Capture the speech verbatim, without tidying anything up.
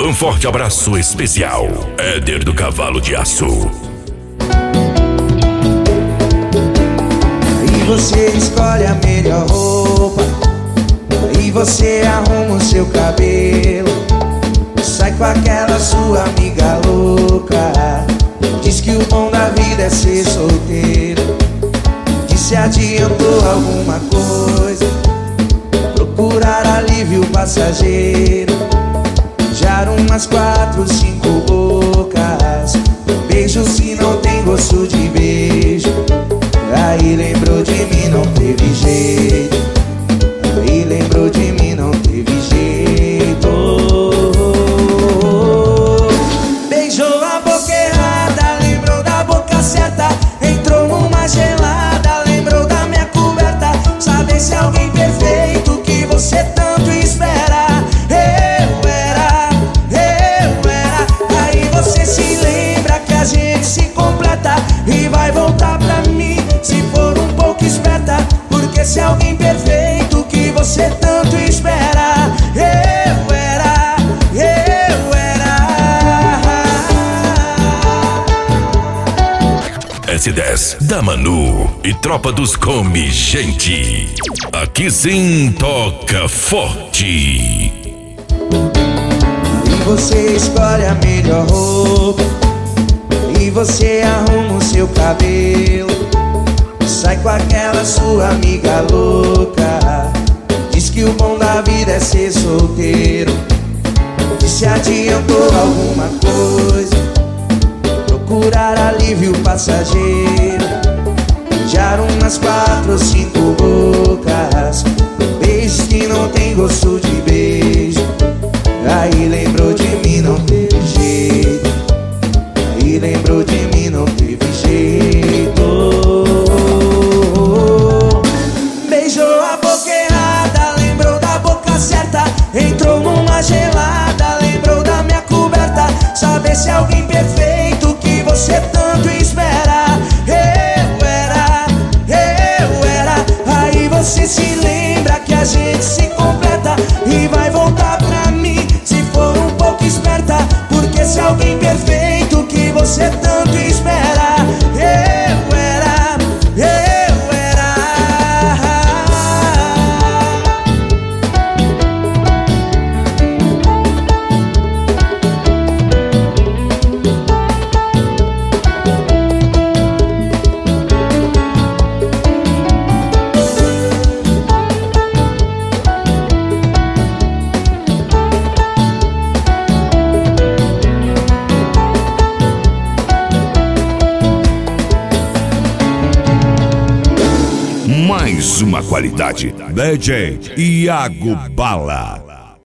Um forte abraço especial, Éder do Cavalo de Aço. Aí você escolhe a melhor roupa, aí você arruma o seu cabelo, sai com aquela sua amiga louca, diz que o bom da vida é ser solteiro, que se adiantou alguma coisa, procurar alívio passageiro, beijar umas quatro, cinco bocas, beijos que não tem gosto de beijo. Aí lembrou de mim, não teve jeito. Aí lembrou de mim, não teve jeito. Beijou a boca errada, lembrou da boca certa, entrou numa gelada, lembrou da minha coberta. Sabe se alguém perfeito que você tanto espera. Eu era, eu era. Aí você se lembra que a gente se completa e vai voltar pra mim se for um pouco esperta, porque se alguém perfeito que você tanto espera. Eu era, eu era. S dez da Manu e Tropa dos Come Gente. Aqui sim toca forte. E você escolhe a melhor roupa, e você arruma o seu cabelo, sai com aquela sua amiga louca, diz que o bom da vida é ser solteiro, que se adiantou alguma coisa, procurar alívio passageiro, beijar umas quatro ou cinco bocas, beijos que não tem gosto de beijo. Aí lembrou de mim, não teve jeito. Aí lembrou de mim, não teve jeito. Beijou a boca errada, lembrou da boca certa, entrou numa gelada, lembrou da minha coberta. Saber se alguém perfeito que você tanto espera. Eu era, eu era. Aí você se lembra que a gente se completa e vai voltar pra mim se for um pouco esperta, porque se alguém perfeito que você tanto espera. Eu era, eu era. Mais uma qualidade. D J Iago Bala.